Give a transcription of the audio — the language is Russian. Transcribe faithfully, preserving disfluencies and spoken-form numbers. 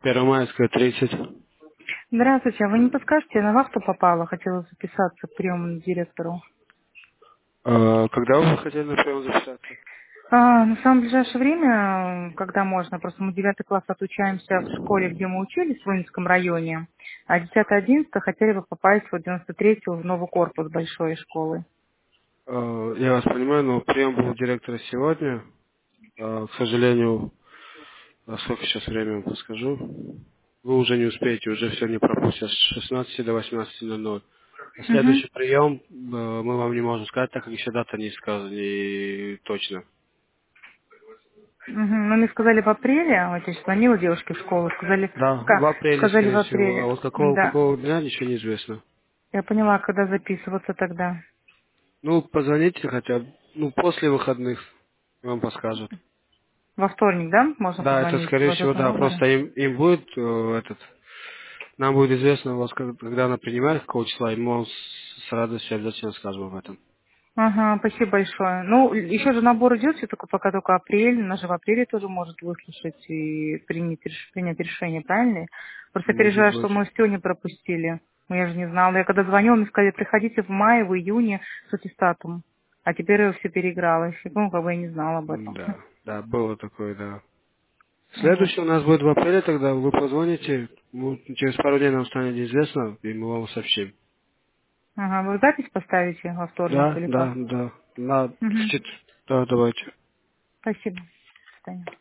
Первомайская, тридцать. Здравствуйте, а вы не подскажете, я на вахту попала, хотела записаться к приемному директору. А, когда вы хотели на прием записаться? А, на самом ближайшее время, м, когда можно, просто мы девятый класс отучаемся в школе, где мы учились, в Ленинском районе, а десятый одиннадцатый хотели бы попасть в девяносто третью в новый корпус большой школы. А, я вас понимаю, но прием был у директора сегодня. А, к сожалению, а сколько сейчас время вам подскажу? Вы уже не успеете, уже все не пропустят с шестнадцати до восемнадцати ноль ноль. А Угу. следующий прием э, мы вам не можем сказать, так как еще дата не сказана, не точно. Угу. Ну, мне сказали в апреле, вот я сейчас звонила девушке в школу, сказали, Да, в ска- апреле, сказали в скорее всего. А апреле. вот какого, Да, какого дня, ничего не известно. я поняла, когда записываться тогда. Ну, позвоните хотя бы, ну, после выходных вам подскажут. Во вторник, да, можно Да, это позвонить скорее вот всего, этого да, номера? просто им, им будет э, этот, нам будет известно у вас, как- когда она принимает, какого числа, и мы вам с, с радостью обязательно скажем об этом. Ага, спасибо большое. Ну, еще же набор идет, все только пока только апрель, она же в апреле тоже может выслушать и принять, реш- принять решение, правильно? Просто я Может переживаю, быть. что мы все не пропустили. Ну, я же не знала. Я когда звонила, мне сказали, приходите в мае, в июне с аттестатом. А теперь все переигралось. И, ну, как бы я не знала об этом. Да, да, было такое, да. Вот. Следующий у нас будет в апреле, тогда вы позвоните, ну, через пару дней нам станет известно, и мы вам сообщим. Ага, вы запись поставите во вторник Да, или да, как? да. На, Угу. чет- да, давайте. Спасибо. До свидания.